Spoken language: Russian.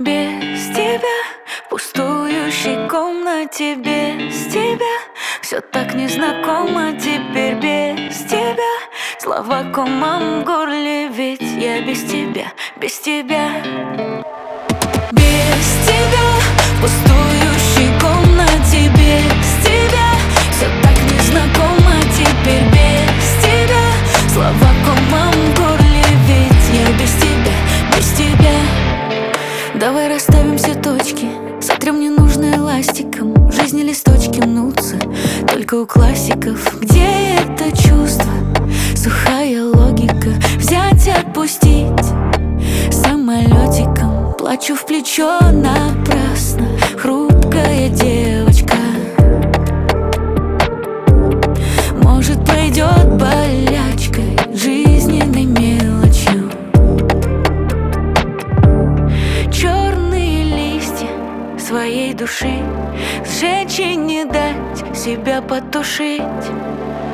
Без тебя в пустующей комнате, без тебя все так незнакомо теперь, без тебя слова комом в горле, ведь я без тебя, без тебя. Без тебя в пустующей комнате, без тебя все так незнакомо теперь, без тебя слова комом в горле, ведь я без тебя, без тебя. Давай расставим все точки, сотрем ненужное ластиком. В жизни листочки мнутся только у классиков. Где это чувство, сухая логика? Взять и отпустить самолетиком. Плачу в плечо напрасно, хрупкая девочка. Может, пройдет болячкой, жизненной мелочью. Черные листья своей души сжечь и не дать себя потушить.